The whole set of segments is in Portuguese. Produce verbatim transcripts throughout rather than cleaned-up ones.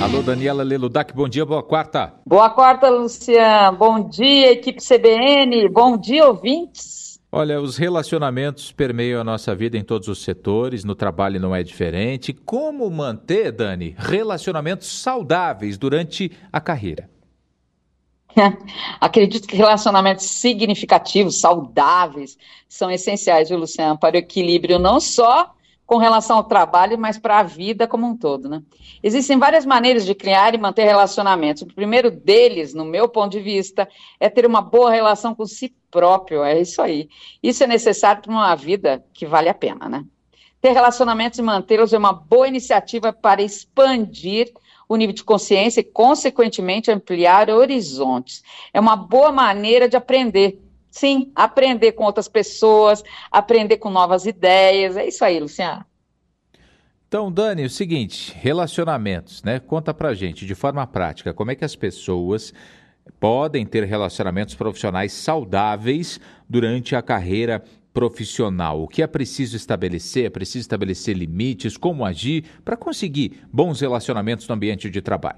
Alô, Daniela Leludac, bom dia, boa quarta. Boa quarta, Luciano. Bom dia, equipe C B N. Bom dia, ouvintes. Olha, os relacionamentos permeiam a nossa vida em todos os setores, no trabalho não é diferente. Como manter, Dani, relacionamentos saudáveis durante a carreira? Acredito que relacionamentos significativos, saudáveis, são essenciais, viu, Luciano, para o equilíbrio não só com relação ao trabalho, mas para a vida como um todo, né? Existem várias maneiras de criar e manter relacionamentos. O primeiro deles, no meu ponto de vista, é ter uma boa relação com si próprio, é isso aí. Isso é necessário para uma vida que vale a pena, né? Ter relacionamentos e mantê-los é uma boa iniciativa para expandir o nível de consciência e, consequentemente, ampliar horizontes. É uma boa maneira de aprender. Sim, aprender com outras pessoas, aprender com novas ideias. É isso aí, Luciano. Então, Dani, o seguinte, relacionamentos, né? Conta pra gente, de forma prática, como é que as pessoas podem ter relacionamentos profissionais saudáveis durante a carreira profissional. O que é preciso estabelecer? É preciso estabelecer limites, como agir para conseguir bons relacionamentos no ambiente de trabalho.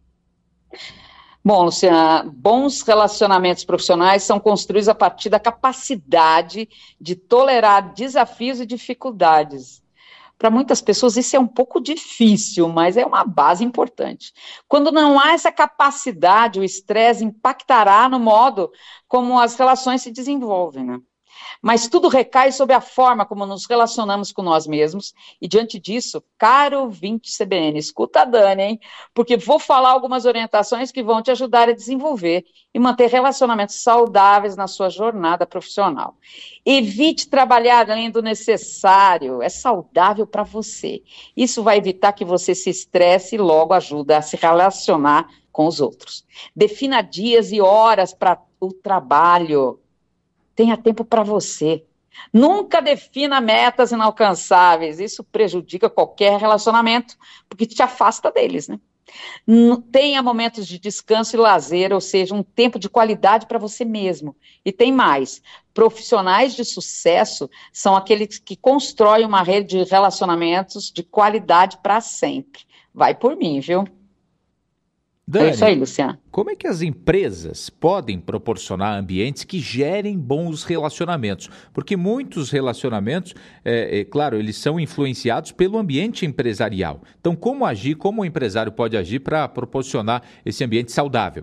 Bom, Luciana, bons relacionamentos profissionais são construídos a partir da capacidade de tolerar desafios e dificuldades. Para muitas pessoas isso é um pouco difícil, mas é uma base importante. Quando não há essa capacidade, o estresse impactará no modo como as relações se desenvolvem, né? Mas tudo recai sobre a forma como nos relacionamos com nós mesmos, e diante disso, caro ouvinte C B N, escuta a Dani, hein? Porque vou falar algumas orientações que vão te ajudar a desenvolver e manter relacionamentos saudáveis na sua jornada profissional. Evite trabalhar além do necessário, é saudável para você. Isso vai evitar que você se estresse e logo ajuda a se relacionar com os outros. Defina dias e horas para o trabalho. Tenha tempo para você. Nunca defina metas inalcançáveis. Isso prejudica qualquer relacionamento, porque te afasta deles, né? Tenha momentos de descanso e lazer, ou seja, um tempo de qualidade para você mesmo. E tem mais. Profissionais de sucesso são aqueles que constroem uma rede de relacionamentos de qualidade para sempre. Vai por mim, viu? Dani, é isso aí, Luciano. Como é que as empresas podem proporcionar ambientes que gerem bons relacionamentos? Porque muitos relacionamentos, é, é claro, eles são influenciados pelo ambiente empresarial. Então, como agir, como o empresário pode agir para proporcionar esse ambiente saudável?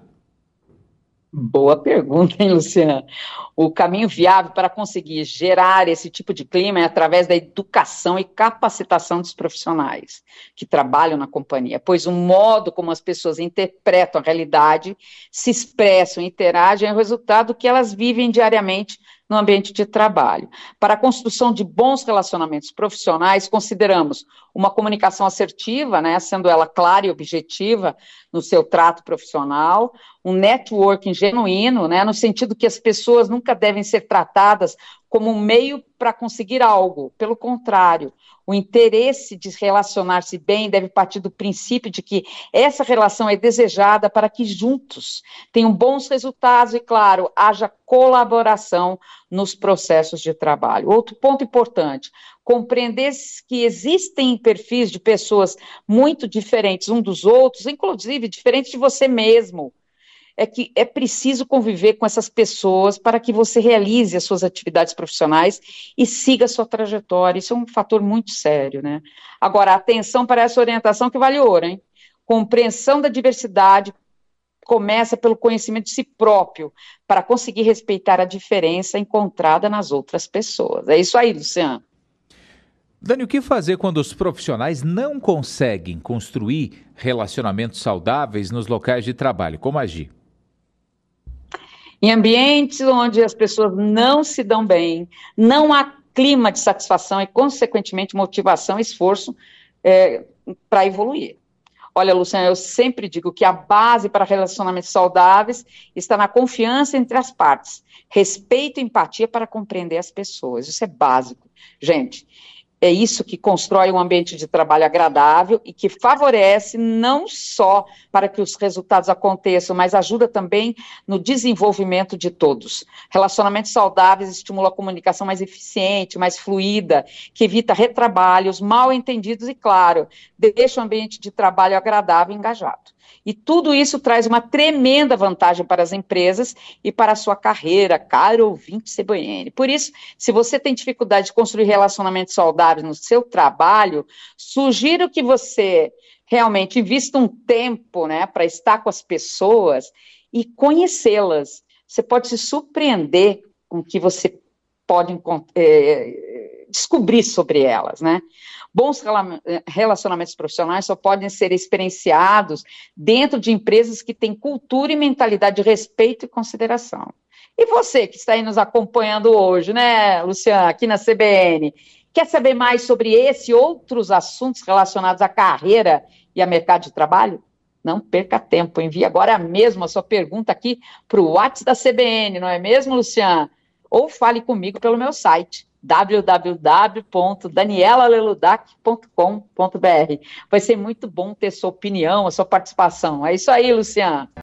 Boa pergunta, hein, Luciana? O caminho viável para conseguir gerar esse tipo de clima é através da educação e capacitação dos profissionais que trabalham na companhia, pois o modo como as pessoas interpretam a realidade, se expressam e interagem é o resultado que elas vivem diariamente no ambiente de trabalho. Para a construção de bons relacionamentos profissionais, consideramos uma comunicação assertiva, né, sendo ela clara e objetiva no seu trato profissional, um networking genuíno, né, no sentido que as pessoas nunca devem ser tratadas como um meio para conseguir algo, pelo contrário, o interesse de relacionar-se bem deve partir do princípio de que essa relação é desejada para que juntos tenham bons resultados e, claro, haja colaboração nos processos de trabalho. Outro ponto importante, compreender que existem perfis de pessoas muito diferentes um dos outros, inclusive diferentes de você mesmo. É que é preciso conviver com essas pessoas para que você realize as suas atividades profissionais e siga a sua trajetória. Isso é um fator muito sério, né? Agora, atenção para essa orientação que vale ouro, hein? Compreensão da diversidade começa pelo conhecimento de si próprio, para conseguir respeitar a diferença encontrada nas outras pessoas. É isso aí, Luciano. Dani, o que fazer quando os profissionais não conseguem construir relacionamentos saudáveis nos locais de trabalho? Como agir? Em ambientes onde as pessoas não se dão bem, não há clima de satisfação e, consequentemente, motivação e esforço é, para evoluir. Olha, Luciana, eu sempre digo que a base para relacionamentos saudáveis está na confiança entre as partes, respeito e empatia para compreender as pessoas. Isso é básico. Gente, É isso que constrói um ambiente de trabalho agradável e que favorece não só para que os resultados aconteçam, mas ajuda também no desenvolvimento de todos. Relacionamentos saudáveis estimulam a comunicação mais eficiente, mais fluida, que evita retrabalhos, mal entendidos e, claro, deixa o ambiente de trabalho agradável e engajado. E tudo isso traz uma tremenda vantagem para as empresas e para a sua carreira, caro ouvinte C B N. Por isso, se você tem dificuldade de construir relacionamentos saudáveis no seu trabalho, sugiro que você realmente invista um tempo, né, para estar com as pessoas e conhecê-las. Você pode se surpreender com o que você pode é, descobrir sobre elas, né? Bons relacionamentos profissionais só podem ser experienciados dentro de empresas que têm cultura e mentalidade de respeito e consideração. E você que está aí nos acompanhando hoje, né, Luciana, aqui na C B N, quer saber mais sobre esse e outros assuntos relacionados à carreira e ao mercado de trabalho? Não perca tempo, envie agora mesmo a sua pergunta aqui para o WhatsApp da C B N, não é mesmo, Luciana? Ou fale comigo pelo meu site, w w w ponto daniela leludac ponto com ponto b r. Vai ser muito bom ter sua opinião, a sua participação. É isso aí, Luciana.